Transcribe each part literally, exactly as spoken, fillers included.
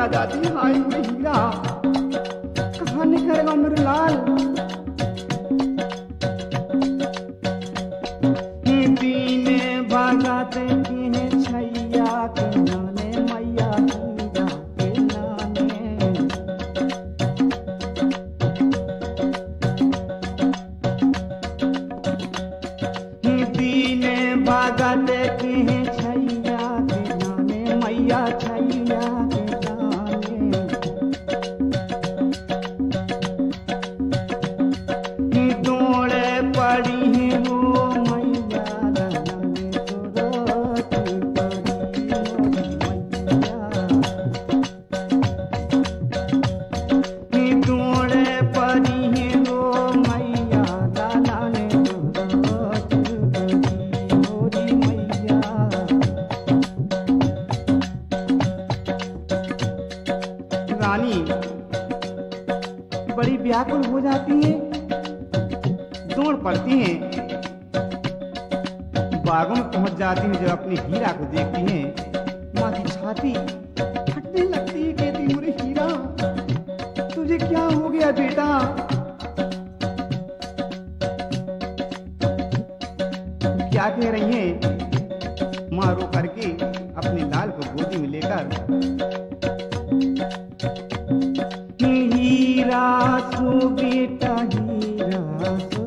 जाती है। हाय मेरे हीरा, कहाँ निकलेगा मेरे लाल। दीने भगाते हैं छैया के नाने, मैया हीरा के नाने। दीने भगाते हैं छैया के नाने, मैया छैया के नाने। दौड़े पड़ी है वो मैया रानी, तो रोती पड़ी मोरी मैया। दौड़े पड़ी है वो मैया रानी, तो रोती पड़ी मोरी मैया। रानी बड़ी व्याकुल हो जाती है, दौड़ पड़ती हैं, बागों में पहुंच जाती हैं। जब अपने हीरा को देखती हैं, माँ की छाती फटने लगती है। कहती मेरे हीरा, तुझे क्या हो गया बेटा। क्या कह रही हैं माँ रो करके अपने लाल को गोदी में लेकर। हीरा सो बेटा हीरा सो,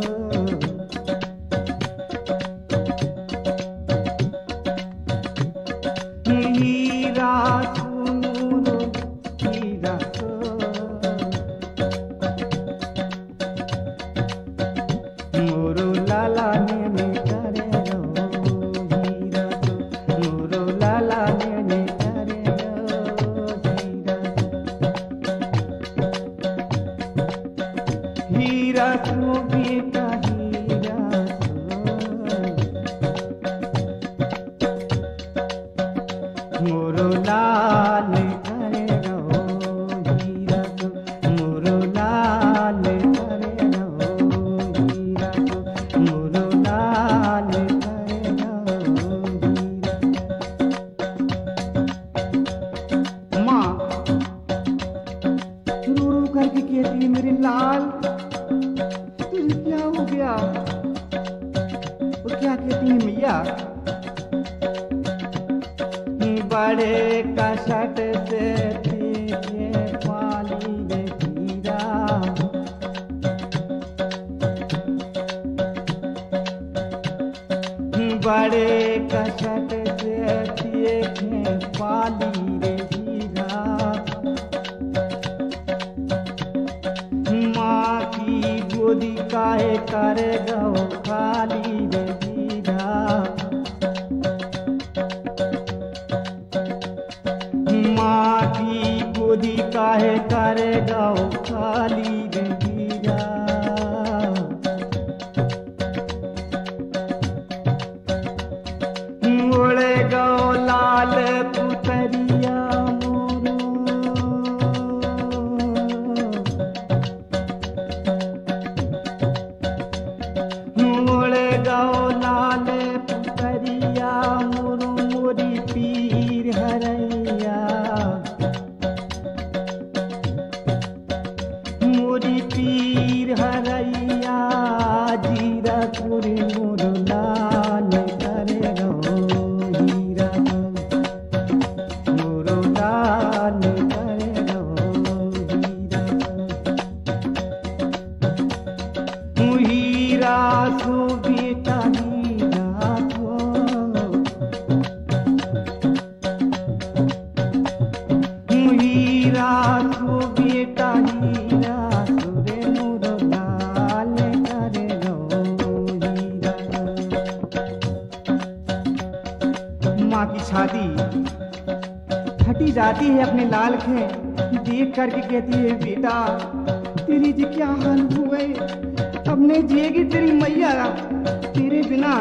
हीरा सो मोरो हीरा सो। मोरो लाला ने करे रो हीरा सो, मोरो लाला ने करे रो हीरा सो। हीरा सो बेटा हीरा सो, मोरो लाल करे रो हीरा सो, मोरो लाल करे रो हीरा सो, मोरो लाल करे रो हीरा। माँ रो रो करके कहती है मेरे लाल, तुझे क्या हो गया। वो क्या कहती है मैया। बड़े कसट से पीछे पाली रे हीरा, बड़े कसट से पीछे पाली रे हीरा। माँ की गोदी काहे करे गो खाली रे हीरा। माँ की गोदी काहे करे गो खाली रे हीरा। उड़े गो लाल पुतरिया मोरो, उड़े गो लाल पुतरिया मोरो मोरी पीर हरैया। मोरी पीर हरैया जीरापुर मोरो लाल करे रो हीरा सो, मोरो लाल करे रो हीरा सो। हीरा सो बेटा हीरा सो, हीरा सो बेटा हीरा सो रे मोरो लाल करे रो हीरा सो। माँ की छाती फटी जाती है अपने लाल के देख करके कहती है बेटा तेरी जी क्या हाल हुए, अब नहीं जिएगी तेरी मैया तेरे बिना।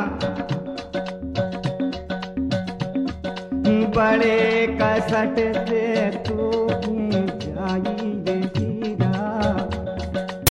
बड़े कसट से